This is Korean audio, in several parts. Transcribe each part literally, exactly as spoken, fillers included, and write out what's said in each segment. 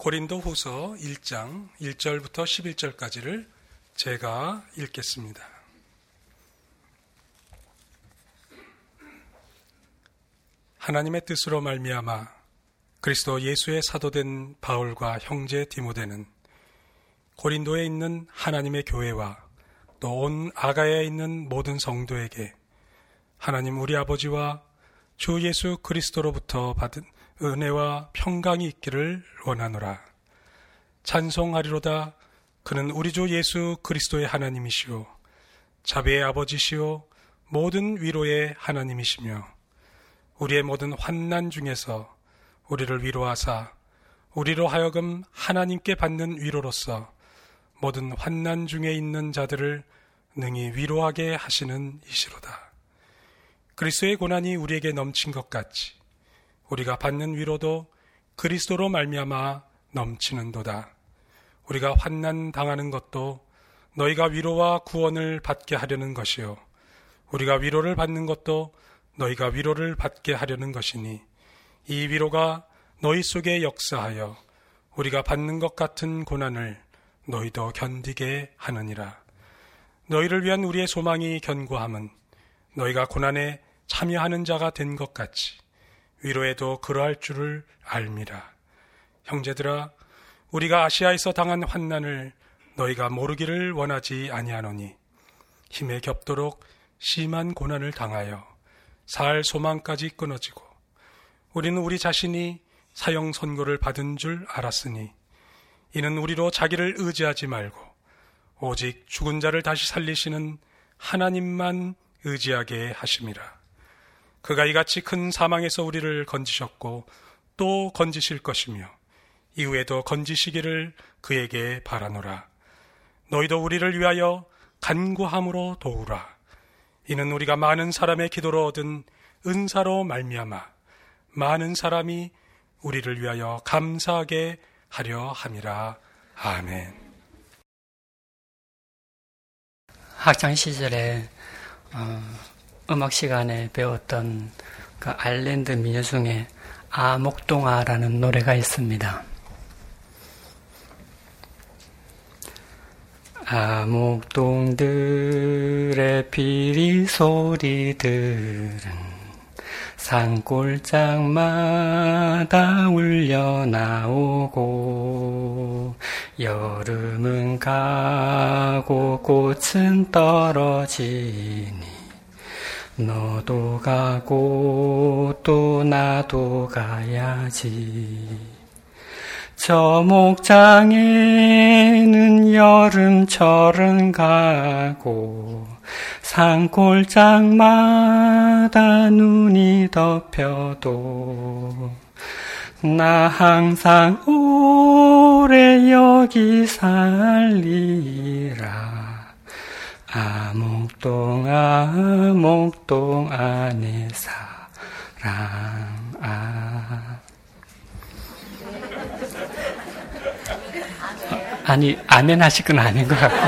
고린도 후서 일 장 일 절부터 십일 절까지를 제가 읽겠습니다. 하나님의 뜻으로 말미암아 그리스도 예수의 사도된 바울과 형제 디모데는 고린도에 있는 하나님의 교회와 또 온 아가야에 있는 모든 성도에게 하나님 우리 아버지와 주 예수 그리스도로부터 받은 은혜와 평강이 있기를 원하노라. 찬송하리로다. 그는 우리 주 예수 그리스도의 하나님이시오 자비의 아버지시오 모든 위로의 하나님이시며 우리의 모든 환난 중에서 우리를 위로하사 우리로 하여금 하나님께 받는 위로로서 모든 환난 중에 있는 자들을 능히 위로하게 하시는 이시로다. 그리스도의 고난이 우리에게 넘친 것 같이 우리가 받는 위로도 그리스도로 말미암아 넘치는도다. 우리가 환난 당하는 것도 너희가 위로와 구원을 받게 하려는 것이요 우리가 위로를 받는 것도 너희가 위로를 받게 하려는 것이니 이 위로가 너희 속에 역사하여 우리가 받는 것 같은 고난을 너희도 견디게 하느니라. 너희를 위한 우리의 소망이 견고함은 너희가 고난에 참여하는 자가 된 것 같이 위로에도 그러할 줄을 알미라. 형제들아, 우리가 아시아에서 당한 환난을 너희가 모르기를 원하지 아니하노니 힘에 겹도록 심한 고난을 당하여 살 소망까지 끊어지고 우리는 우리 자신이 사형 선고를 받은 줄 알았으니 이는 우리로 자기를 의지하지 말고 오직 죽은 자를 다시 살리시는 하나님만 의지하게 하심이라. 그가 이같이 큰 사망에서 우리를 건지셨고 또 건지실 것이며 이후에도 건지시기를 그에게 바라노라. 너희도 우리를 위하여 간구함으로 도우라. 이는 우리가 많은 사람의 기도로 얻은 은사로 말미암아 많은 사람이 우리를 위하여 감사하게 하려 함이라. 아멘. 학창 시절에 어, 음악 시간에 배웠던 그 아일랜드 민요 중에 아목동아라는 노래가 있습니다. 아목동들의 피리 소리들은 산골짜기마다 울려 나오고 여름은 가고 꽃은 떨어지니 너도 가고 또 나도 가야지. 저 목장에는 여름철은 가고 산골짜기마다 눈이 덮여도 나 항상 오래 여기 살리라. 아목동 아목동 안에 사랑 아. 아니, 아멘 하실 건 아닌 것 같고.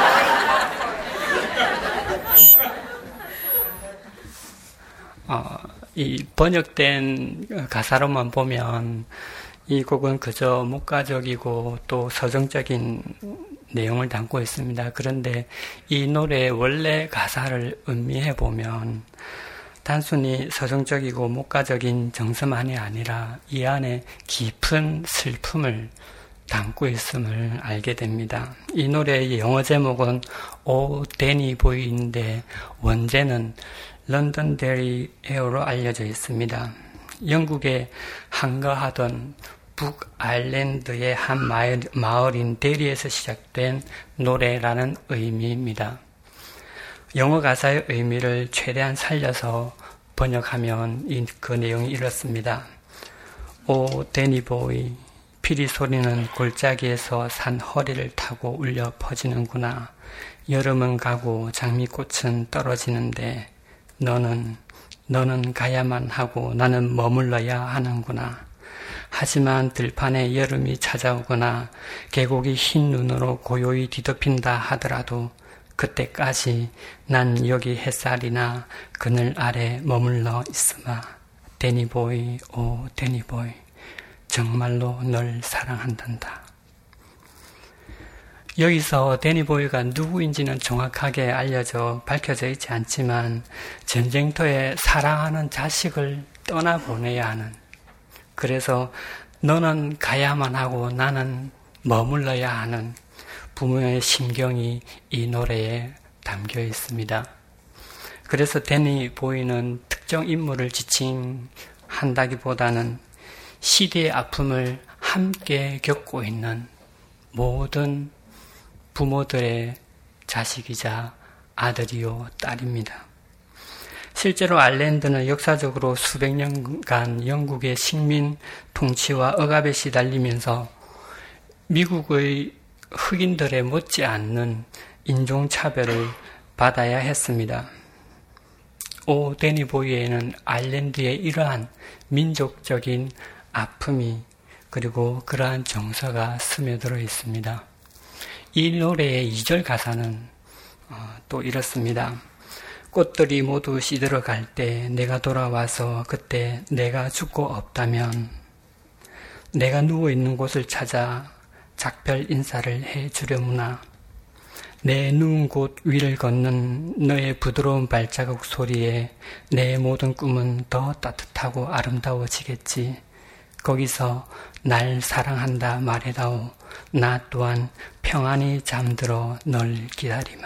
어, 이 번역된 가사로만 보면 이 곡은 그저 목가적이고 또 서정적인 내용을 담고 있습니다. 그런데 이 노래의 원래 가사를 음미해 보면 단순히 서정적이고 목가적인 정서만이 아니라 이 안에 깊은 슬픔을 담고 있음을 알게 됩니다. 이 노래의 영어 제목은 오 데니 보이인데 원제는 런던데리 에어로 알려져 있습니다. 영국에 한가하던 북아일랜드의 한 마을, 마을인 데리에서 시작된 노래라는 의미입니다. 영어 가사의 의미를 최대한 살려서 번역하면 이, 그 내용이 이렇습니다. 오 데니보이, 피리 소리는 골짜기에서 산 허리를 타고 울려 퍼지는구나. 여름은 가고 장미꽃은 떨어지는데 너는 너는 가야만 하고 나는 머물러야 하는구나. 하지만 들판에 여름이 찾아오거나 계곡이 흰 눈으로 고요히 뒤덮인다 하더라도 그때까지 난 여기 햇살이나 그늘 아래 머물러 있으마. 데니보이, 오 데니보이. 정말로 널 사랑한단다. 여기서 데니 보이가 누구인지는 정확하게 알려져 밝혀져 있지 않지만 전쟁터에 사랑하는 자식을 떠나보내야 하는, 그래서 너는 가야만 하고 나는 머물러야 하는 부모의 심경이 이 노래에 담겨 있습니다. 그래서 데니 보이는 특정 인물을 지칭한다기보다는 시대의 아픔을 함께 겪고 있는 모든 부모들의 자식이자 아들이요 딸입니다. 실제로 아일랜드는 역사적으로 수백 년간 영국의 식민 통치와 억압에 시달리면서 미국의 흑인들에 못지않는 인종차별을 받아야 했습니다. 오 데니 보이에는 아일랜드의 이러한 민족적인 아픔이 그리고 그러한 정서가 스며들어 있습니다. 이 노래의 이 절 가사는 또 이렇습니다. 꽃들이 모두 시들어갈 때 내가 돌아와서 그때 내가 죽고 없다면 내가 누워있는 곳을 찾아 작별 인사를 해주려무나 내 누운 곳 위를 걷는 너의 부드러운 발자국 소리에 내 모든 꿈은 더 따뜻하고 아름다워지겠지. 거기서 날 사랑한다 말해다오. 나 또한 평안히 잠들어 널 기다리마.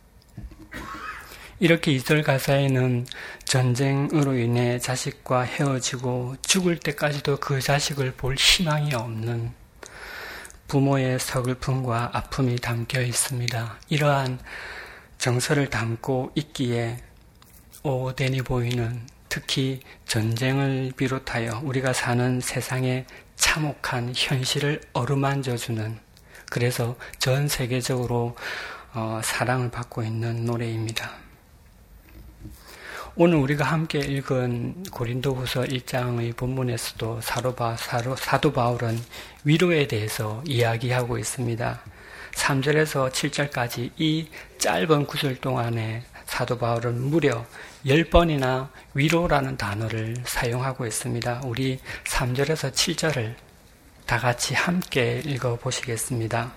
이렇게 이 절 가사에는 전쟁으로 인해 자식과 헤어지고 죽을 때까지도 그 자식을 볼 희망이 없는 부모의 서글픔과 아픔이 담겨 있습니다. 이러한 정서를 담고 있기에 오 데니 보이는 특히 전쟁을 비롯하여 우리가 사는 세상의 참혹한 현실을 어루만져주는, 그래서 전 세계적으로 어, 사랑을 받고 있는 노래입니다. 오늘 우리가 함께 읽은 고린도후서 일 장의 본문에서도 사도, 바, 사도, 사도 바울은 위로에 대해서 이야기하고 있습니다. 삼 절에서 칠 절까지 이 짧은 구절 동안에 사도 바울은 무려 열 번이나 위로라는 단어를 사용하고 있습니다. 우리 삼 절에서 칠 절을 다 같이 함께 읽어보시겠습니다.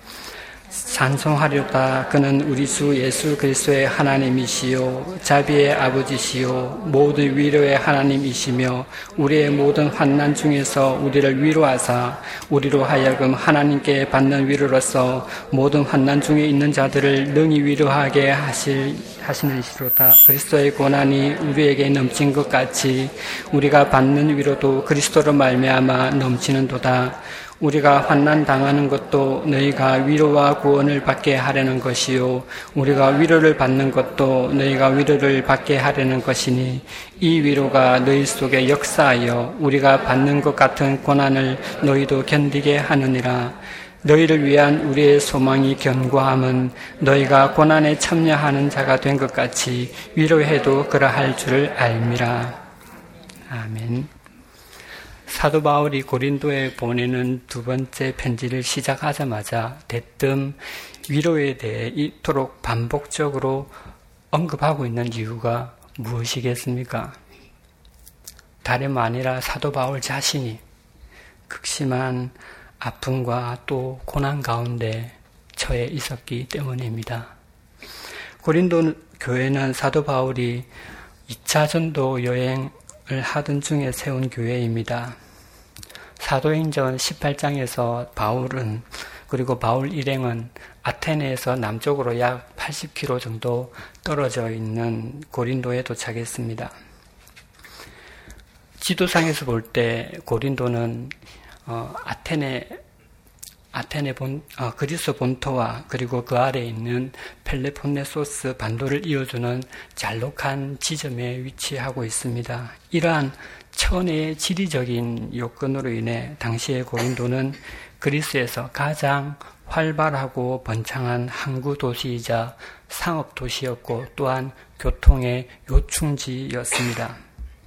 찬송하려다 그는 우리 주 예수 그리스도의 하나님이시요 자비의 아버지시요 모든 위로의 하나님이시며 우리의 모든 환난 중에서 우리를 위로하사 우리로 하여금 하나님께 받는 위로로서 모든 환난 중에 있는 자들을 능히 위로하게 하실 하시는 시로다. 그리스도의 고난이 우리에게 넘친 것 같이 우리가 받는 위로도 그리스도로 말미암아 넘치는도다. 우리가 환난 당하는 것도 너희가 위로와 구원을 받게 하려는 것이요 우리가 위로를 받는 것도 너희가 위로를 받게 하려는 것이니 이 위로가 너희 속에 역사하여 우리가 받는 것 같은 고난을 너희도 견디게 하느니라. 너희를 위한 우리의 소망이 견고함은 너희가 고난에 참여하는 자가 된 것 같이 위로해도 그러할 줄을 알미라. 아멘. 사도 바울이 고린도에 보내는 두 번째 편지를 시작하자마자 대뜸 위로에 대해 이토록 반복적으로 언급하고 있는 이유가 무엇이겠습니까? 다름 아니라 사도 바울 자신이 극심한 아픔과 또 고난 가운데 처해 있었기 때문입니다. 고린도 교회는 사도 바울이 이 차 전도 여행을 하던 중에 세운 교회입니다. 사도행전 십팔 장에서 바울은 그리고 바울 일행은 아테네에서 남쪽으로 약 팔십 킬로미터 정도 떨어져 있는 고린도에 도착했습니다. 지도상에서 볼 때 고린도는 어, 아테네 아테네 본 어, 그리스 본토와 그리고 그 아래에 있는 펠레폰네소스 반도를 이어주는 잘록한 지점에 위치하고 있습니다. 이러한 천혜의 지리적인 요건으로 인해 당시의 고린도는 그리스에서 가장 활발하고 번창한 항구 도시이자 상업 도시였고 또한 교통의 요충지였습니다.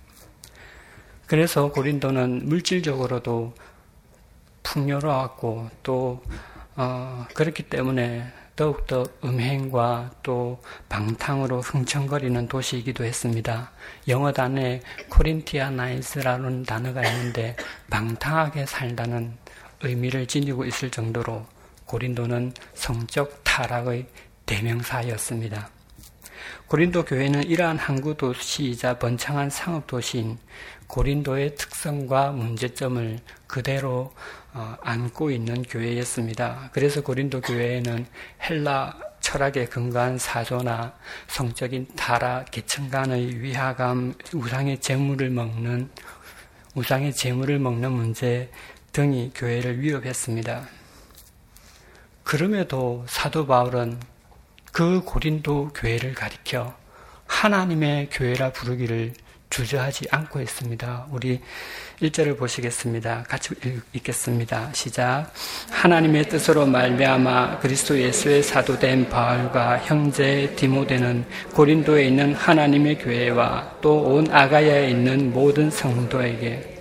그래서 고린도는 물질적으로도 풍요로웠고 또 어, 그렇기 때문에 더욱더 음행과 또 방탕으로 흥청거리는 도시이기도 했습니다. 영어 단어에 코린티아나이스라는 단어가 있는데 방탕하게 살다는 의미를 지니고 있을 정도로 고린도는 성적 타락의 대명사였습니다. 고린도 교회는 이러한 항구 도시이자 번창한 상업 도시인 고린도의 특성과 문제점을 그대로 어, 안고 있는 교회였습니다. 그래서 고린도 교회에는 헬라 철학에 근거한 사조나 성적인 타락, 계층 간의 위화감, 우상의 재물을 먹는 우상의 재물을 먹는 문제 등이 교회를 위협했습니다. 그럼에도 사도 바울은 그 고린도 교회를 가리켜 하나님의 교회라 부르기를 주저하지 않고 있습니다. 우리 일 절을 보시겠습니다. 같이 읽겠습니다. 시작. 하나님의 뜻으로 말미암아 그리스도 예수의 사도된 바울과 형제 디모데는 고린도에 있는 하나님의 교회와 또 온 아가야에 있는 모든 성도에게.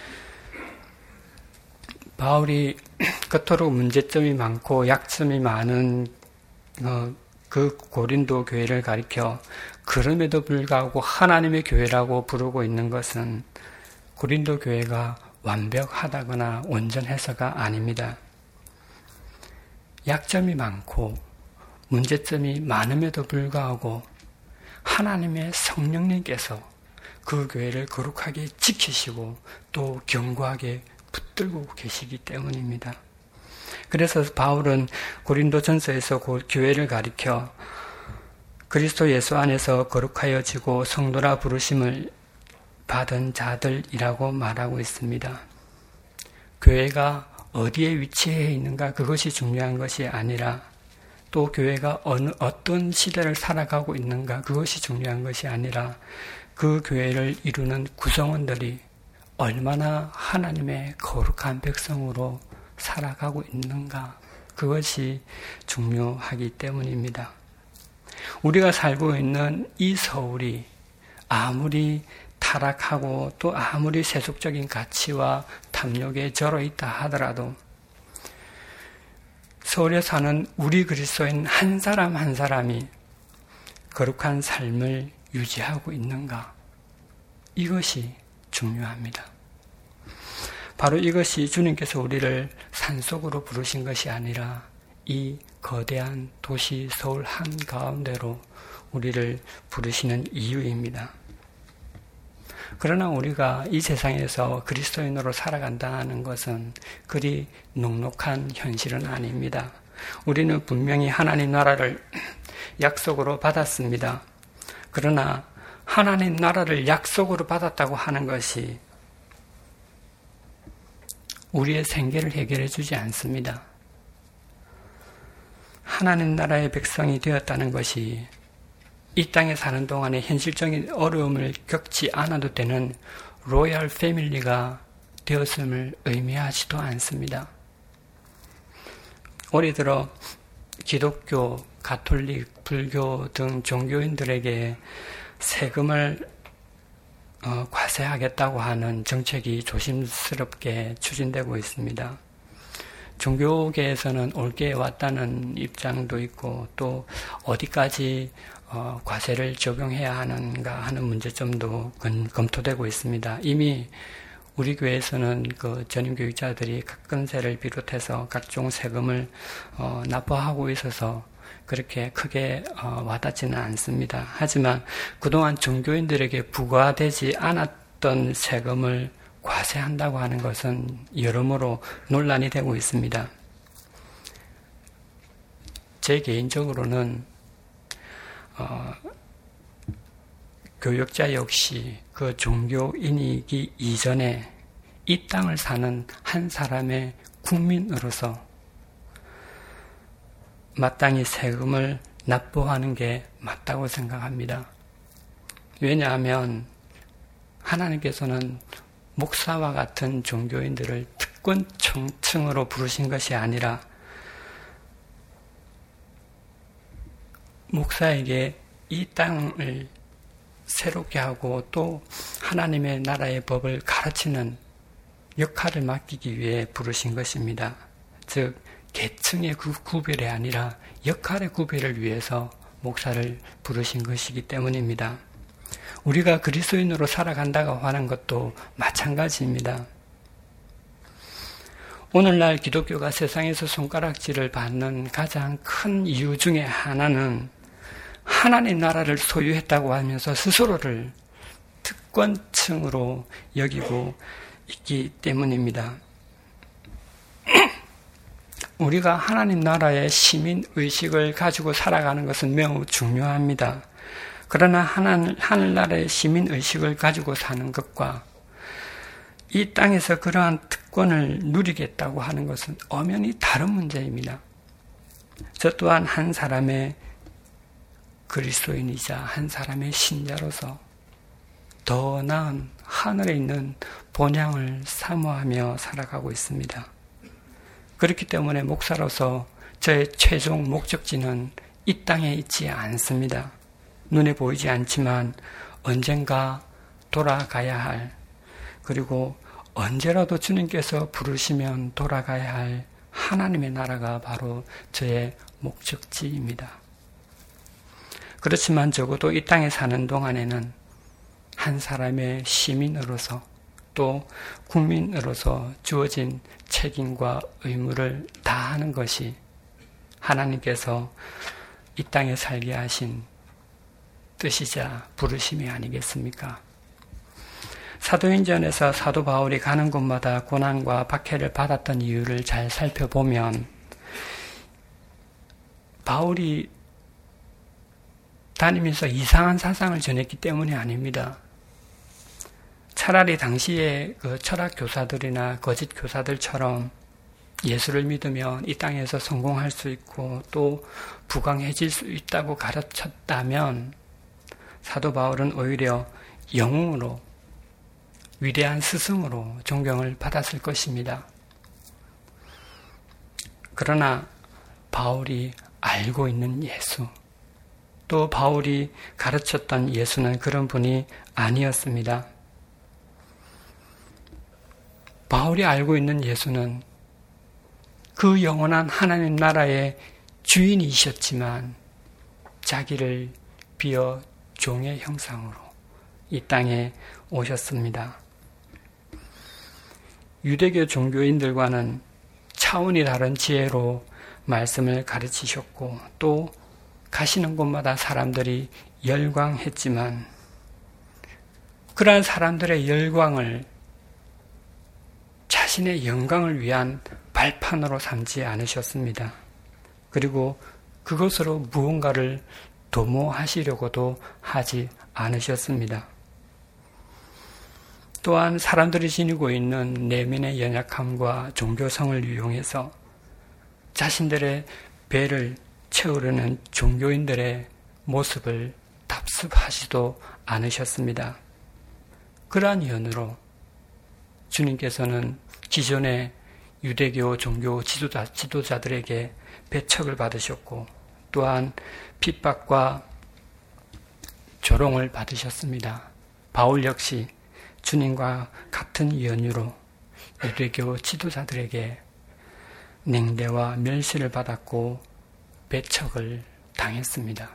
바울이 그토록 문제점이 많고 약점이 많은 어, 그 고린도 교회를 가리켜 그럼에도 불구하고 하나님의 교회라고 부르고 있는 것은 고린도 교회가 완벽하다거나 온전해서가 아닙니다. 약점이 많고 문제점이 많음에도 불구하고 하나님의 성령님께서 그 교회를 거룩하게 지키시고 또 견고하게 붙들고 계시기 때문입니다. 그래서 바울은 고린도 전서에서 교회를 가리켜 그리스도 예수 안에서 거룩하여지고 성도라 부르심을 받은 자들이라고 말하고 있습니다. 교회가 어디에 위치해 있는가 그것이 중요한 것이 아니라 또 교회가 어느 어떤 시대를 살아가고 있는가 그것이 중요한 것이 아니라 그 교회를 이루는 구성원들이 얼마나 하나님의 거룩한 백성으로 살아가고 있는가 그것이 중요하기 때문입니다. 우리가 살고 있는 이 서울이 아무리 타락하고 또 아무리 세속적인 가치와 탐욕에 절어 있다 하더라도 서울에 사는 우리 그리스도인 한 사람 한 사람이 거룩한 삶을 유지하고 있는가 이것이 중요합니다. 바로 이것이 주님께서 우리를 산속으로 부르신 것이 아니라 이 거대한 도시 서울 한가운데로 우리를 부르시는 이유입니다. 그러나 우리가 이 세상에서 그리스도인으로 살아간다는 것은 그리 녹록한 현실은 아닙니다. 우리는 분명히 하나님 나라를 약속으로 받았습니다. 그러나 하나님 나라를 약속으로 받았다고 하는 것이 우리의 생계를 해결해 주지 않습니다. 하나님 나라의 백성이 되었다는 것이 이 땅에 사는 동안에 현실적인 어려움을 겪지 않아도 되는 로얄 패밀리가 되었음을 의미하지도 않습니다. 올해 들어 기독교, 가톨릭, 불교 등 종교인들에게 세금을 어, 과세하겠다고 하는 정책이 조심스럽게 추진되고 있습니다. 종교계에서는 올게 왔다는 입장도 있고 또 어디까지 어, 과세를 적용해야 하는가 하는 문제점도 건, 검토되고 있습니다. 이미 우리 교회에서는 그 전임교육자들이 각근세를 비롯해서 각종 세금을 어, 납부하고 있어서 그렇게 크게 어, 와닿지는 않습니다. 하지만 그동안 종교인들에게 부과되지 않았던 세금을 과세한다고 하는 것은 여러모로 논란이 되고 있습니다. 제 개인적으로는 어, 교역자 역시 그 종교인이기 이전에 이 땅을 사는 한 사람의 국민으로서 마땅히 세금을 납부하는 게 맞다고 생각합니다. 왜냐하면 하나님께서는 목사와 같은 종교인들을 특권층으로 부르신 것이 아니라 목사에게 이 땅을 새롭게 하고 또 하나님의 나라의 법을 가르치는 역할을 맡기기 위해 부르신 것입니다. 즉 계층의 구별이 아니라 역할의 구별을 위해서 목사를 부르신 것이기 때문입니다. 우리가 그리스도인으로 살아간다고 하는 것도 마찬가지입니다. 오늘날 기독교가 세상에서 손가락질을 받는 가장 큰 이유 중에 하나는 하나님 나라를 소유했다고 하면서 스스로를 특권층으로 여기고 있기 때문입니다. 우리가 하나님 나라의 시민의식을 가지고 살아가는 것은 매우 중요합니다. 그러나 하늘, 하늘나라의 시민의식을 가지고 사는 것과 이 땅에서 그러한 특권을 누리겠다고 하는 것은 엄연히 다른 문제입니다. 저 또한 한 사람의 그리스도인이자 한 사람의 신자로서 더 나은 하늘에 있는 본향을 사모하며 살아가고 있습니다. 그렇기 때문에 목사로서 저의 최종 목적지는 이 땅에 있지 않습니다. 눈에 보이지 않지만 언젠가 돌아가야 할, 그리고 언제라도 주님께서 부르시면 돌아가야 할 하나님의 나라가 바로 저의 목적지입니다. 그렇지만 적어도 이 땅에 사는 동안에는 한 사람의 시민으로서 또 국민으로서 주어진 책임과 의무를 다하는 것이 하나님께서 이 땅에 살게 하신 뜻이자 부르심이 아니겠습니까? 사도행전에서 사도 바울이 가는 곳마다 고난과 박해를 받았던 이유를 잘 살펴보면 바울이 다니면서 이상한 사상을 전했기 때문이 아닙니다. 차라리 당시에 그 철학 교사들이나 거짓 교사들처럼 예수를 믿으면 이 땅에서 성공할 수 있고 또 부강해질 수 있다고 가르쳤다면 사도 바울은 오히려 영웅으로 위대한 스승으로 존경을 받았을 것입니다. 그러나 바울이 알고 있는 예수, 또 바울이 가르쳤던 예수는 그런 분이 아니었습니다. 바울이 알고 있는 예수는 그 영원한 하나님 나라의 주인이셨지만 자기를 비어 종의 형상으로 이 땅에 오셨습니다. 유대교 종교인들과는 차원이 다른 지혜로 말씀을 가르치셨고 또 가시는 곳마다 사람들이 열광했지만 그러한 사람들의 열광을 자신의 영광을 위한 발판으로 삼지 않으셨습니다. 그리고 그것으로 무언가를 도모하시려고도 하지 않으셨습니다. 또한 사람들이 지니고 있는 내면의 연약함과 종교성을 이용해서 자신들의 배를 채우려는 종교인들의 모습을 답습하지도 않으셨습니다. 그러한 이유로 주님께서는 기존의 유대교 종교 지도자, 지도자들에게 배척을 받으셨고 또한 핍박과 조롱을 받으셨습니다. 바울 역시 주님과 같은 연유로 유대교 지도자들에게 냉대와 멸시를 받았고 배척을 당했습니다.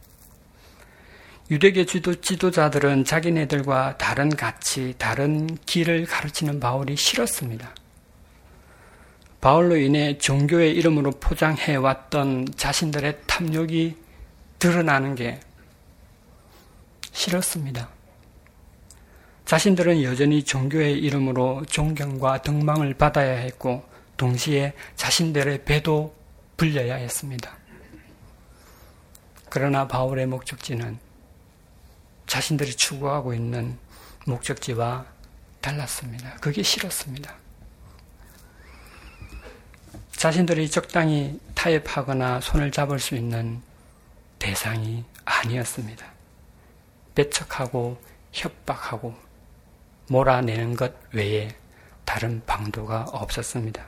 유대교 지도, 지도자들은 자기네들과 다른 가치, 다른 길을 가르치는 바울이 싫었습니다. 바울로 인해 종교의 이름으로 포장해왔던 자신들의 탐욕이 드러나는 게 싫었습니다. 자신들은 여전히 종교의 이름으로 존경과 덕망을 받아야 했고 동시에 자신들의 배도 불려야 했습니다. 그러나 바울의 목적지는 자신들이 추구하고 있는 목적지와 달랐습니다. 그게 싫었습니다. 자신들이 적당히 타협하거나 손을 잡을 수 있는 대상이 아니었습니다. 배척하고 협박하고 몰아내는 것 외에 다른 방도가 없었습니다.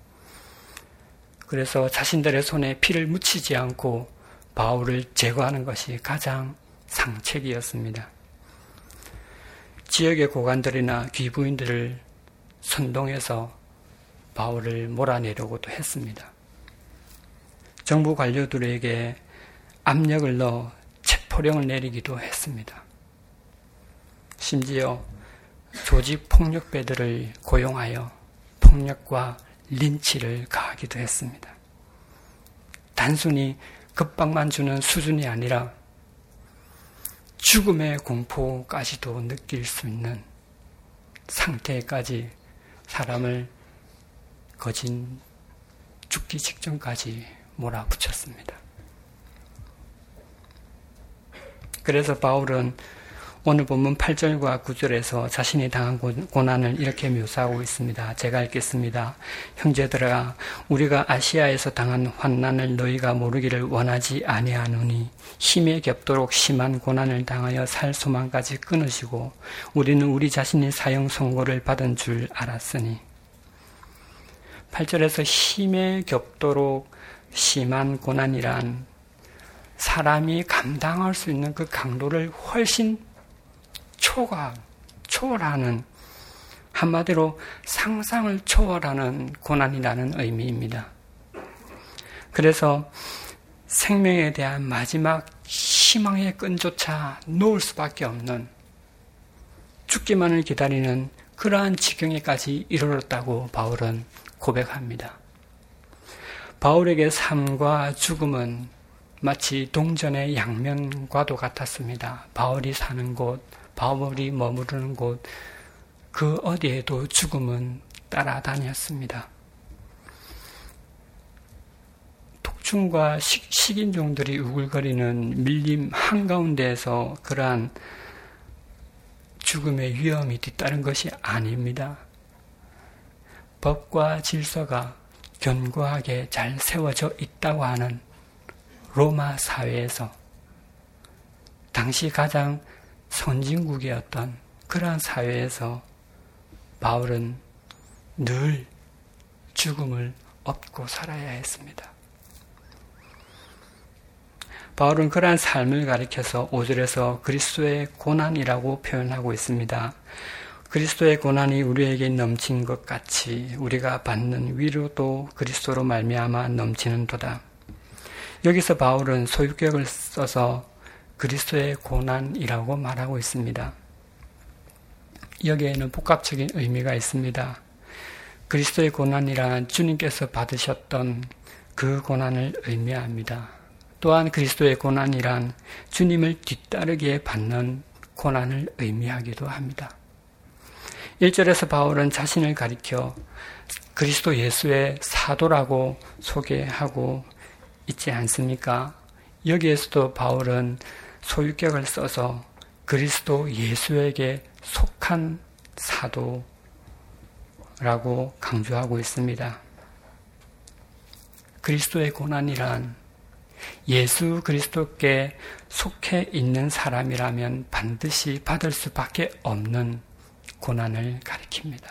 그래서 자신들의 손에 피를 묻히지 않고 바울을 제거하는 것이 가장 상책이었습니다. 지역의 고관들이나 귀부인들을 선동해서 바울을 몰아내려고도 했습니다. 정부 관료들에게 압력을 넣어 체포령을 내리기도 했습니다. 심지어 조직 폭력배들을 고용하여 폭력과 린치를 가하기도 했습니다. 단순히 급박만 주는 수준이 아니라 죽음의 공포까지도 느낄 수 있는 상태까지 사람을 거진 죽기 직전까지 몰아붙였습니다. 그래서 바울은 오늘 본문 팔 절과 구 절에서 자신이 당한 고난을 이렇게 묘사하고 있습니다. 제가 읽겠습니다. 형제들아, 우리가 아시아에서 당한 환난을 너희가 모르기를 원하지 아니하노니 힘에 겹도록 심한 고난을 당하여 살 소망까지 끊으시고 우리는 우리 자신이 사형 선고를 받은 줄 알았으니. 팔 절에서 힘에 겹도록 심한 고난이란 사람이 감당할 수 있는 그 강도를 훨씬 초과, 초월하는, 한마디로 상상을 초월하는 고난이라는 의미입니다. 그래서 생명에 대한 마지막 희망의 끈조차 놓을 수밖에 없는, 죽기만을 기다리는 그러한 지경에까지 이르렀다고 바울은 고백합니다. 바울에게 삶과 죽음은 마치 동전의 양면과도 같았습니다. 바울이 사는 곳, 바울이 머무르는 곳, 그 어디에도 죽음은 따라다녔습니다. 독충과 식, 식인종들이 우글거리는 밀림 한가운데에서 그러한 죽음의 위험이 뒤따른 것이 아닙니다. 법과 질서가 견고하게 잘 세워져 있다고 하는 로마 사회에서 당시 가장 선진국이었던 그러한 사회에서 바울은 늘 죽음을 업고 살아야 했습니다. 바울은 그러한 삶을 가리켜서 오 절에서 그리스도의 고난이라고 표현하고 있습니다. 그리스도의 고난이 우리에게 넘친 것 같이 우리가 받는 위로도 그리스도로 말미암아 넘치는도다. 여기서 바울은 소유격을 써서 그리스도의 고난이라고 말하고 있습니다. 여기에는 복합적인 의미가 있습니다. 그리스도의 고난이란 주님께서 받으셨던 그 고난을 의미합니다. 또한 그리스도의 고난이란 주님을 뒤따르기에 받는 고난을 의미하기도 합니다. 일 절에서 바울은 자신을 가리켜 그리스도 예수의 사도라고 소개하고 있지 않습니까? 여기에서도 바울은 소유격을 써서 그리스도 예수에게 속한 사도라고 강조하고 있습니다. 그리스도의 고난이란 예수 그리스도께 속해 있는 사람이라면 반드시 받을 수밖에 없는 고난을 가리킵니다.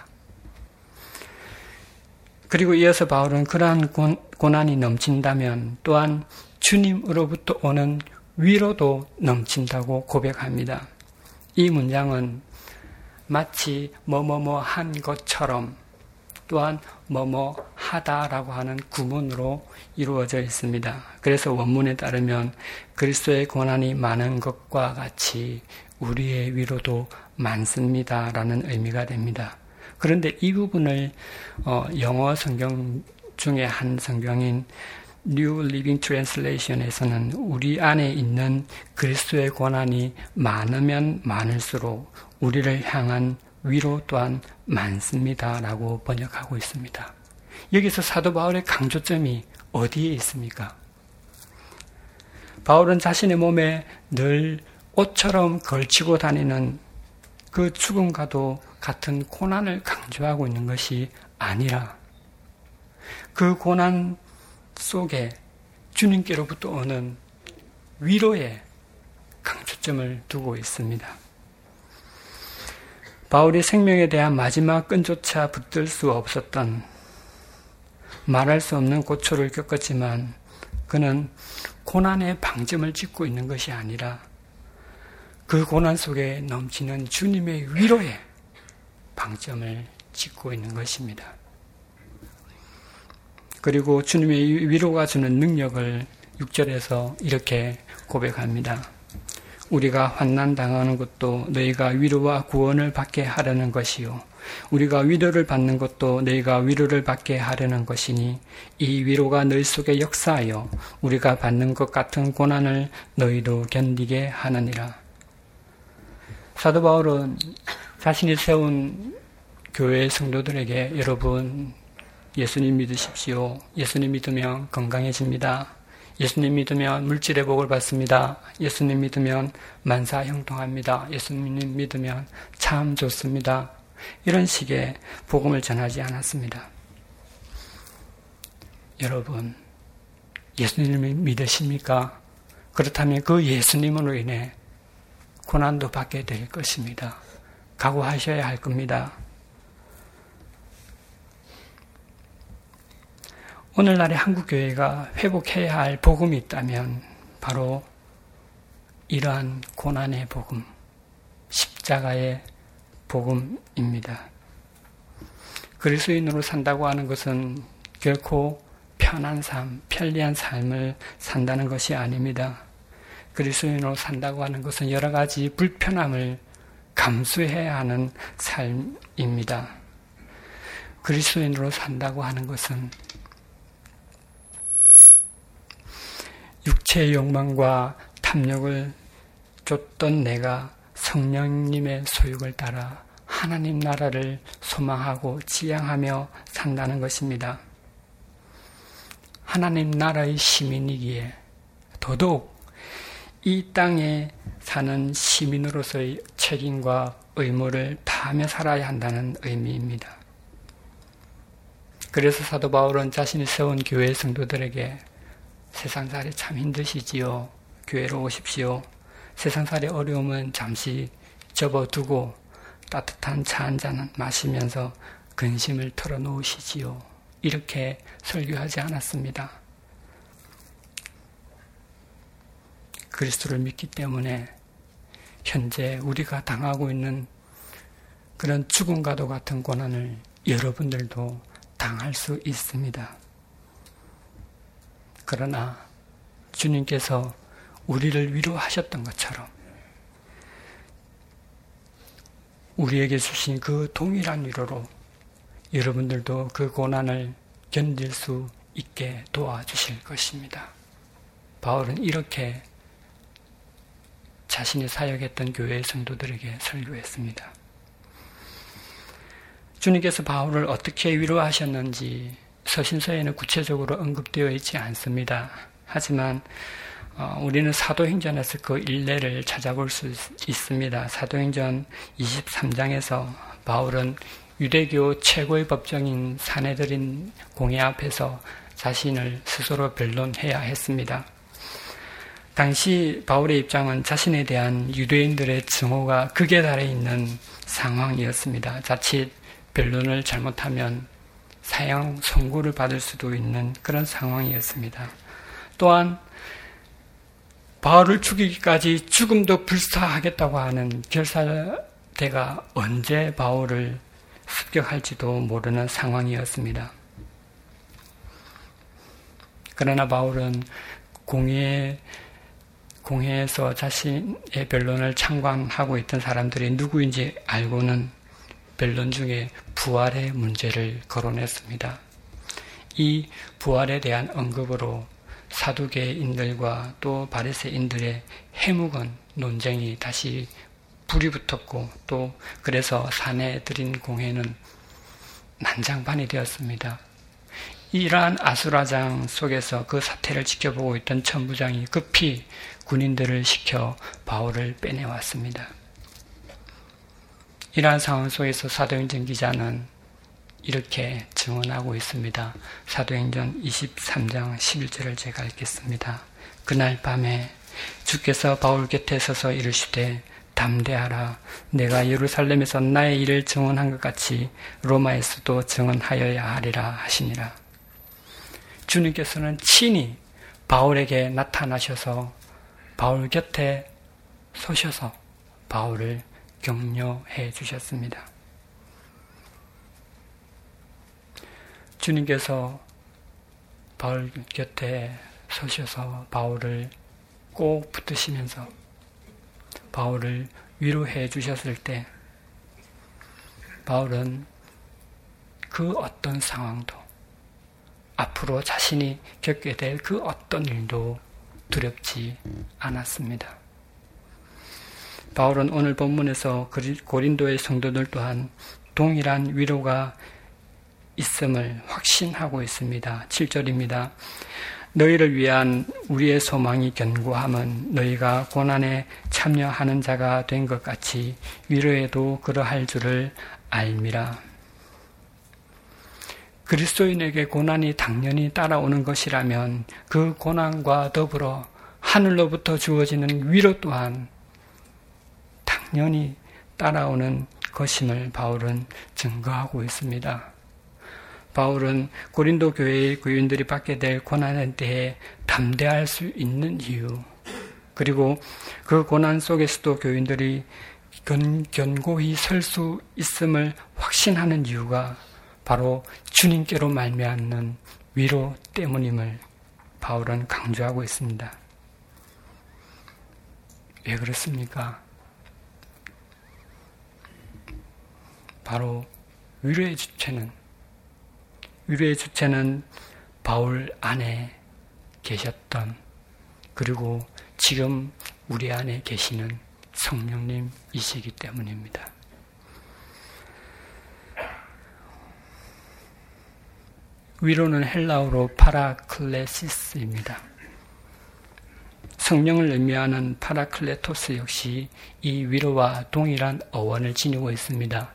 그리고 이어서 바울은 그러한 고난이 넘친다면 또한 주님으로부터 오는 위로도 넘친다고 고백합니다. 이 문장은 마치 뭐뭐뭐 한 것처럼 또한 뭐뭐 하다라고 하는 구문으로 이루어져 있습니다. 그래서 원문에 따르면 그리스도의 고난이 많은 것과 같이 우리의 위로도 많습니다라는 의미가 됩니다. 그런데 이 부분을 어, 영어 성경 중에 한 성경인 New Living Translation에서는 우리 안에 있는 그리스도의 고난이 많으면 많을수록 우리를 향한 위로 또한 많습니다라고 번역하고 있습니다. 여기서 사도 바울의 강조점이 어디에 있습니까? 바울은 자신의 몸에 늘 옷처럼 걸치고 다니는 그 죽음과도 같은 고난을 강조하고 있는 것이 아니라 그 고난 속에 주님께로부터 오는 위로에 강조점을 두고 있습니다. 바울이 생명에 대한 마지막 끈조차 붙들 수 없었던 말할 수 없는 고초를 겪었지만 그는 고난의 방점을 찍고 있는 것이 아니라 그 고난 속에 넘치는 주님의 위로에 방점을 찍고 있는 것입니다. 그리고 주님의 위로가 주는 능력을 육 절에서 이렇게 고백합니다. 우리가 환난당하는 것도 너희가 위로와 구원을 받게 하려는 것이요 우리가 위로를 받는 것도 너희가 위로를 받게 하려는 것이니 이 위로가 너희 속에 역사하여 우리가 받는 것 같은 고난을 너희도 견디게 하느니라. 사도 바울은 자신이 세운 교회 성도들에게 여러분 예수님 믿으십시오. 예수님 믿으면 건강해집니다. 예수님 믿으면 물질의 복을 받습니다. 예수님 믿으면 만사 형통합니다. 예수님 믿으면 참 좋습니다. 이런 식의 복음을 전하지 않았습니다. 여러분, 예수님을 믿으십니까? 그렇다면 그 예수님으로 인해 고난도 받게 될 것입니다. 각오하셔야 할 겁니다. 오늘날의 한국교회가 회복해야 할 복음이 있다면 바로 이러한 고난의 복음, 십자가의 복음입니다. 그리스도인으로 산다고 하는 것은 결코 편한 삶, 편리한 삶을 산다는 것이 아닙니다. 그리스도인으로 산다고 하는 것은 여러 가지 불편함을 감수해야 하는 삶입니다. 그리스도인으로 산다고 하는 것은 육체의 욕망과 탐욕을 쫓던 내가 성령님의 소육을 따라 하나님 나라를 소망하고 지향하며 산다는 것입니다. 하나님 나라의 시민이기에 더더욱 이 땅에 사는 시민으로서의 책임과 의무를 다하며 살아야 한다는 의미입니다. 그래서 사도 바울은 자신이 세운 교회 성도들에게 세상살이 참 힘드시지요. 교회로 오십시오. 세상살이 어려움은 잠시 접어두고 따뜻한 차 한 잔 마시면서 근심을 털어놓으시지요. 이렇게 설교하지 않았습니다. 그리스도를 믿기 때문에 현재 우리가 당하고 있는 그런 죽음과도 같은 고난을 여러분들도 당할 수 있습니다. 그러나 주님께서 우리를 위로하셨던 것처럼 우리에게 주신 그 동일한 위로로 여러분들도 그 고난을 견딜 수 있게 도와주실 것입니다. 바울은 이렇게 자신이 사역했던 교회의 성도들에게 설교했습니다. 주님께서 바울을 어떻게 위로하셨는지 서신서에는 구체적으로 언급되어 있지 않습니다. 하지만 어, 우리는 사도행전에서 그 일례를 찾아볼 수 있습니다. 사도행전 이십삼 장에서 바울은 유대교 최고의 법정인 사내들인 공회 앞에서 자신을 스스로 변론해야 했습니다. 당시 바울의 입장은 자신에 대한 유대인들의 증오가 극에 달해 있는 상황이었습니다. 자칫 변론을 잘못하면 사형 선고를 받을 수도 있는 그런 상황이었습니다. 또한 바울을 죽이기까지 죽음도 불사하겠다고 하는 결사대가 언제 바울을 습격할지도 모르는 상황이었습니다. 그러나 바울은 공회, 공회에서 자신의 변론을 창관하고 있던 사람들이 누구인지 알고는 변론 중에 부활의 문제를 거론했습니다. 이 부활에 대한 언급으로 사두개인들과 또 바리새인들의 해묵은 논쟁이 다시 불이 붙었고 또 그래서 사내들인 공회는 난장판이 되었습니다. 이러한 아수라장 속에서 그 사태를 지켜보고 있던 천부장이 급히 군인들을 시켜 바울을 빼내왔습니다. 이러한 상황 속에서 사도행전 기자는 이렇게 증언하고 있습니다. 사도행전 이십삼 장 십일 절을 제가 읽겠습니다. 그날 밤에 주께서 바울 곁에 서서 이르시되 담대하라. 내가 예루살렘에서 나의 일을 증언한 것 같이 로마에서도 증언하여야 하리라 하시니라. 주님께서는 친히 바울에게 나타나셔서 바울 곁에 서셔서 바울을 격려해 주셨습니다. 주님께서 바울 곁에 서셔서 바울을 꼭 붙드시면서 바울을 위로해 주셨을 때 바울은 그 어떤 상황도 앞으로 자신이 겪게 될 그 어떤 일도 두렵지 않았습니다. 바울은 오늘 본문에서 고린도의 성도들 또한 동일한 위로가 있음을 확신하고 있습니다. 칠 절입니다. 너희를 위한 우리의 소망이 견고함은 너희가 고난에 참여하는 자가 된 것 같이 위로에도 그러할 줄을 알미라. 그리스도인에게 고난이 당연히 따라오는 것이라면 그 고난과 더불어 하늘로부터 주어지는 위로 또한 당연히 따라오는 것임을 바울은 증거하고 있습니다. 바울은 고린도 교회의 교인들이 받게 될 고난에 대해 담대할 수 있는 이유, 그리고 그 고난 속에서도 교인들이 견, 견고히 설 수 있음을 확신하는 이유가 바로 주님께로 말미암는 위로 때문임을 바울은 강조하고 있습니다. 왜 그렇습니까? 바로 위로의 주체는 위로의 주체는 바울 안에 계셨던, 그리고 지금 우리 안에 계시는 성령님이시기 때문입니다. 위로는 헬라어로 파라클레시스입니다. 성령을 의미하는 파라클레토스 역시 이 위로와 동일한 어원을 지니고 있습니다.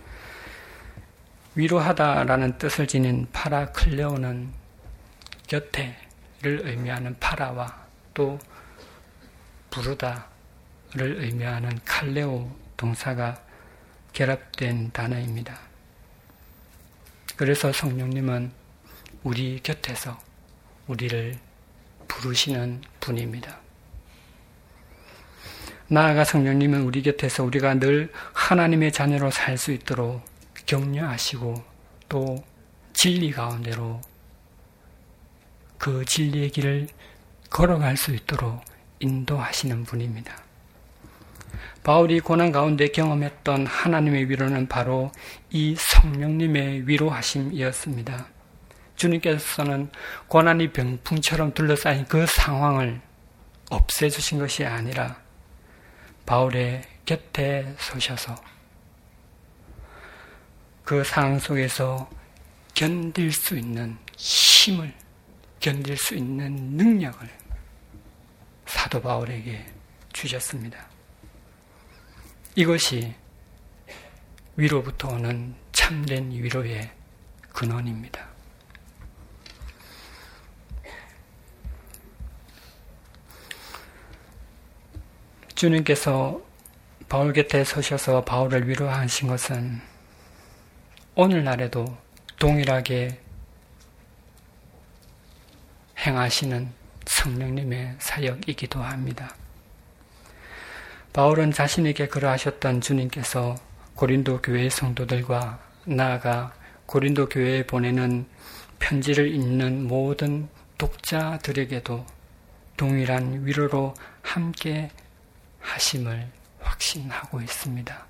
위로하다라는 뜻을 지닌 파라클레오는 곁에를 의미하는 파라와 또 부르다를 의미하는 칼레오 동사가 결합된 단어입니다. 그래서 성령님은 우리 곁에서 우리를 부르시는 분입니다. 나아가 성령님은 우리 곁에서 우리가 늘 하나님의 자녀로 살 수 있도록 격려하시고 또 진리 가운데로 그 진리의 길을 걸어갈 수 있도록 인도하시는 분입니다. 바울이 고난 가운데 경험했던 하나님의 위로는 바로 이 성령님의 위로하심이었습니다. 주님께서는 고난이 병풍처럼 둘러싸인 그 상황을 없애주신 것이 아니라 바울의 곁에 서셔서 그 상황 속에서 견딜 수 있는 힘을, 견딜 수 있는 능력을 사도 바울에게 주셨습니다. 이것이 위로부터 오는 참된 위로의 근원입니다. 주님께서 바울 곁에 서셔서 바울을 위로하신 것은 오늘날에도 동일하게 행하시는 성령님의 사역이기도 합니다. 바울은 자신에게 그러하셨던 주님께서 고린도 교회의 성도들과 나아가 고린도 교회에 보내는 편지를 읽는 모든 독자들에게도 동일한 위로로 함께 하심을 확신하고 있습니다.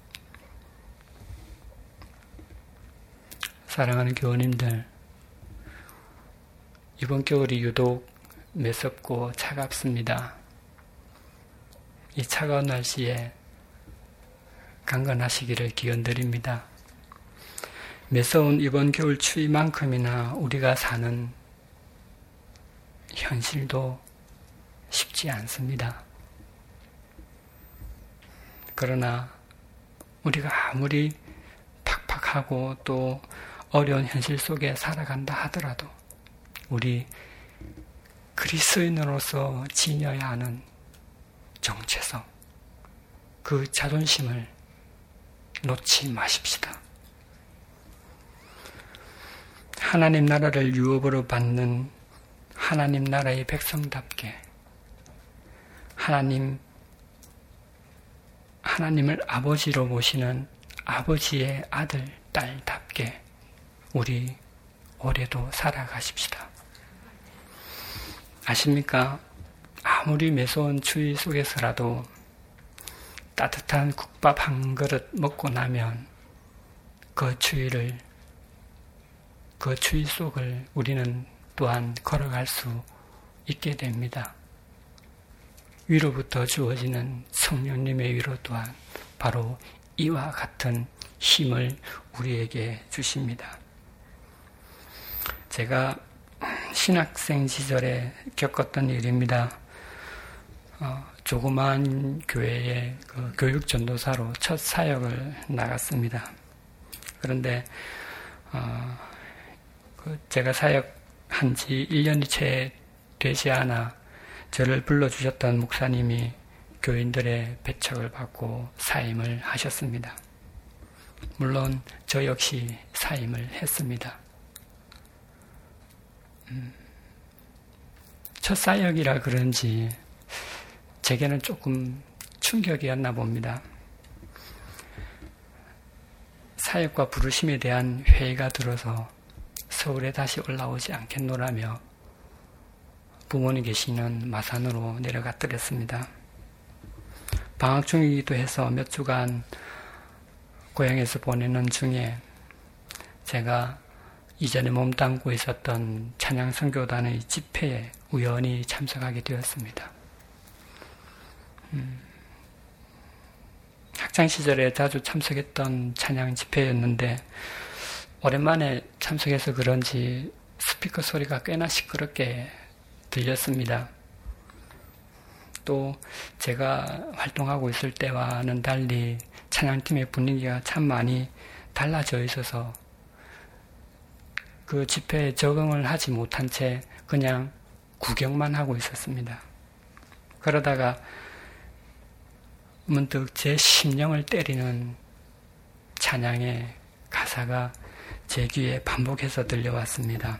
사랑하는 교우님들, 이번 겨울이 유독 매섭고 차갑습니다. 이 차가운 날씨에 강건하시기를 기원드립니다. 매서운 이번 겨울 추위만큼이나 우리가 사는 현실도 쉽지 않습니다. 그러나 우리가 아무리 팍팍하고 또 어려운 현실 속에 살아간다 하더라도 우리 그리스도인으로서 지녀야 하는 정체성, 그 자존심을 놓지 마십시다. 하나님 나라를 유업으로 받는 하나님 나라의 백성답게 하나님, 하나님을 아버지로 모시는 아버지의 아들, 딸답게 우리 올해도 살아가십시다. 아십니까? 아무리 매서운 추위 속에서라도 따뜻한 국밥 한 그릇 먹고 나면 그 추위를, 그 추위 속을 우리는 또한 걸어갈 수 있게 됩니다. 위로부터 주어지는 성령님의 위로 또한 바로 이와 같은 힘을 우리에게 주십니다. 제가 신학생 시절에 겪었던 일입니다. 어, 조그마한 교회에 그 교육전도사로 첫 사역을 나갔습니다. 그런데 어, 그 제가 사역한 지 일 년이 채 되지 않아 저를 불러주셨던 목사님이 교인들의 배척을 받고 사임을 하셨습니다. 물론 저 역시 사임을 했습니다. 음, 첫 사역이라 그런지 제게는 조금 충격이었나 봅니다. 사역과 부르심에 대한 회의가 들어서 서울에 다시 올라오지 않겠노라며 부모님 계시는 마산으로 내려갔더랬습니다. 방학 중이기도 해서 몇 주간 고향에서 보내는 중에 제가 이전에 몸담고 있었던 찬양선교단의 집회에 우연히 참석하게 되었습니다. 음, 학창시절에 자주 참석했던 찬양 집회였는데 오랜만에 참석해서 그런지 스피커 소리가 꽤나 시끄럽게 들렸습니다. 또 제가 활동하고 있을 때와는 달리 찬양팀의 분위기가 참 많이 달라져 있어서 그 집회에 적응을 하지 못한 채 그냥 구경만 하고 있었습니다. 그러다가 문득 제 심령을 때리는 찬양의 가사가 제 귀에 반복해서 들려왔습니다.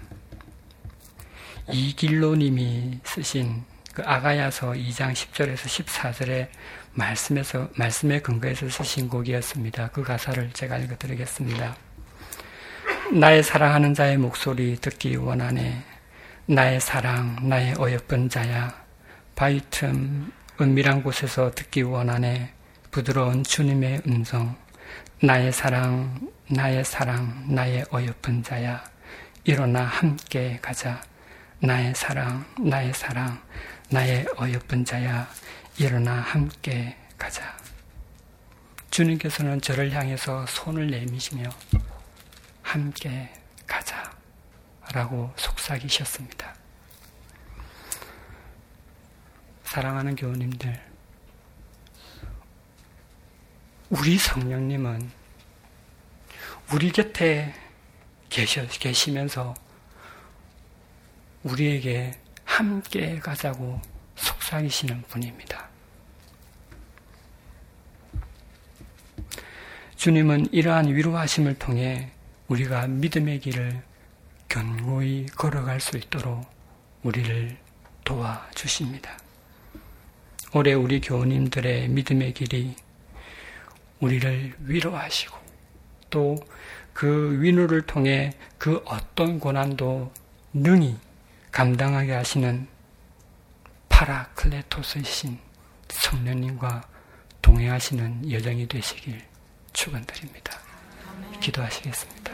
이길로님이 쓰신 그 아가야서 이 장 십 절에서 십사 절의 말씀에서, 말씀에 근거해서 쓰신 곡이었습니다. 그 가사를 제가 읽어드리겠습니다. 나의 사랑하는 자의 목소리 듣기 원하네. 나의 사랑, 나의 어여쁜 자야. 바위 틈 은밀한 곳에서 듣기 원하네. 부드러운 주님의 음성. 나의 사랑, 나의 사랑, 나의 어여쁜 자야. 일어나 함께 가자. 나의 사랑, 나의 사랑, 나의 어여쁜 자야. 일어나 함께 가자. 주님께서는 저를 향해서 손을 내미시며 함께 가자 라고 속삭이셨습니다. 사랑하는 교우님들, 우리 성령님은 우리 곁에 계셔, 계시면서 우리에게 함께 가자고 속삭이시는 분입니다. 주님은 이러한 위로하심을 통해 우리가 믿음의 길을 견고히 걸어갈 수 있도록 우리를 도와주십니다. 올해 우리 교우님들의 믿음의 길이 우리를 위로하시고 또 그 위로를 통해 그 어떤 고난도 능히 감당하게 하시는 파라클레토스이신 성령님과 동행하시는 여정이 되시길 축원드립니다. 기도하시겠습니다.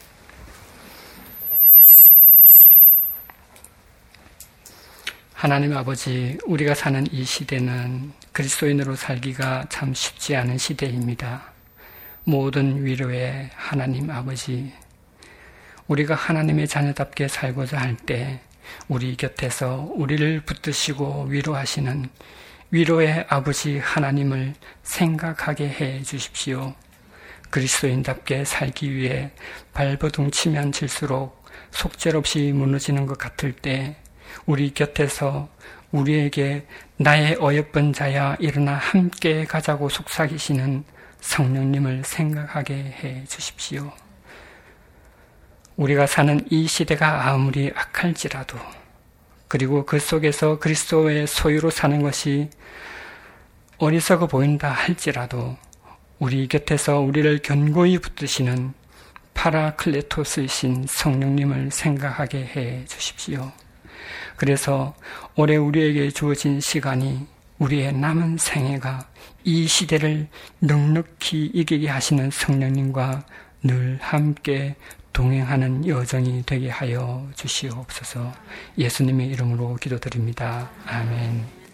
하나님 아버지, 우리가 사는 이 시대는 그리스도인으로 살기가 참 쉽지 않은 시대입니다. 모든 위로의 하나님 아버지, 우리가 하나님의 자녀답게 살고자 할 때 우리 곁에서 우리를 붙드시고 위로하시는 위로의 아버지 하나님을 생각하게 해 주십시오. 그리스도인답게 살기 위해 발버둥 치면 칠수록 속절없이 무너지는 것 같을 때 우리 곁에서 우리에게 나의 어여쁜 자야 일어나 함께 가자고 속삭이시는 성령님을 생각하게 해 주십시오. 우리가 사는 이 시대가 아무리 악할지라도, 그리고 그 속에서 그리스도의 소유로 사는 것이 어리석어 보인다 할지라도 우리 곁에서 우리를 견고히 붙드시는 파라클레토스이신 성령님을 생각하게 해 주십시오. 그래서 올해 우리에게 주어진 시간이, 우리의 남은 생애가 이 시대를 넉넉히 이기게 하시는 성령님과 늘 함께 동행하는 여정이 되게 하여 주시옵소서. 예수님의 이름으로 기도드립니다. 아멘.